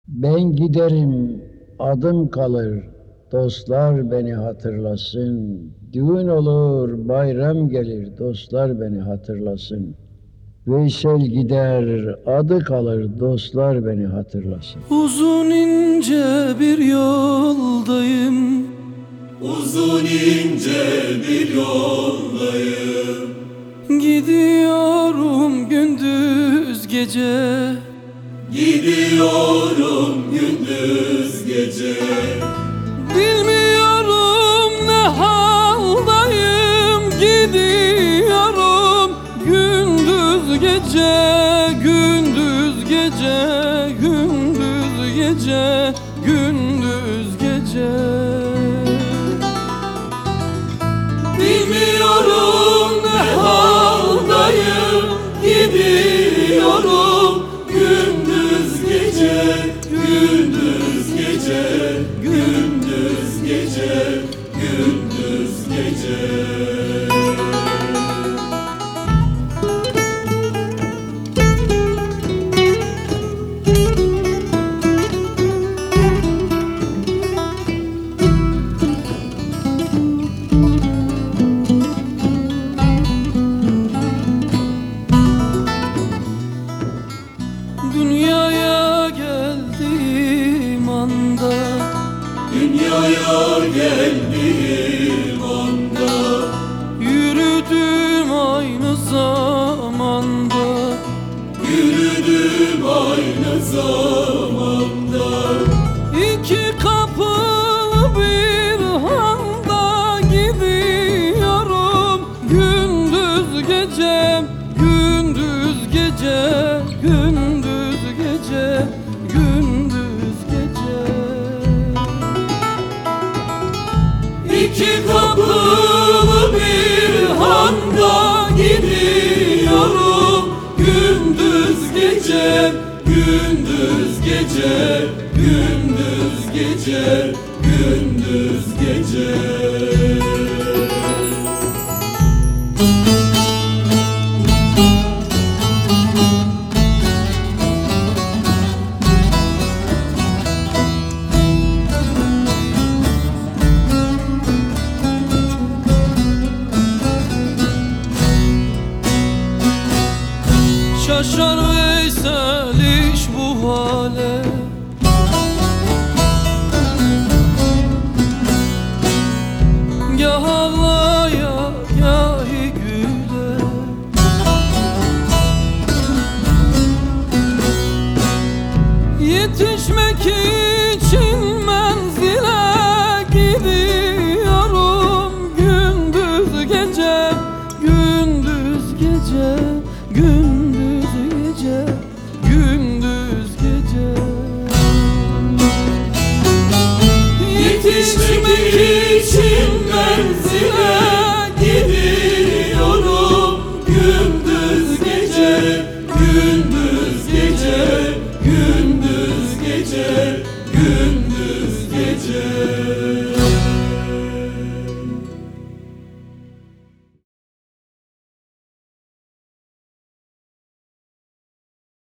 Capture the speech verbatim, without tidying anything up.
Ben giderim, adım kalır, dostlar beni hatırlasın. Düğün olur, bayram gelir, dostlar beni hatırlasın. Veysel gider, adı kalır, dostlar beni hatırlasın. Uzun ince bir yoldayım, Uzun ince bir yoldayım. gidiyorum gündüz gece. Gidiyorum gündüz gece. Bilmiyorum ne haldayım, gidiyorum gündüz gece, gündüz gece, gündüz gece, gündüz gece. Bilmiyorum ne haldayım, gidiyorum gündüz gece, gündüz gece, gündüz gece, gündüz gece. Dünyaya geldiğim anda, Dünyaya geldiğim anda yürüdüm aynı zamanda. yürüdüm aynı zamanda. İki kapılı bir handa gidiyorum gündüz gece, gündüz gece, gündüz gece, gündüz gece. İki kapılı bir handa gidiyorum gündüz gece, gündüz gece, gündüz gece, gündüz gece. Şaşar Veysel iş bu hale, gah ağlaya gah güle. Yetişmek için menzile gidiyorum gündüz gece, gündüz gece, gündüz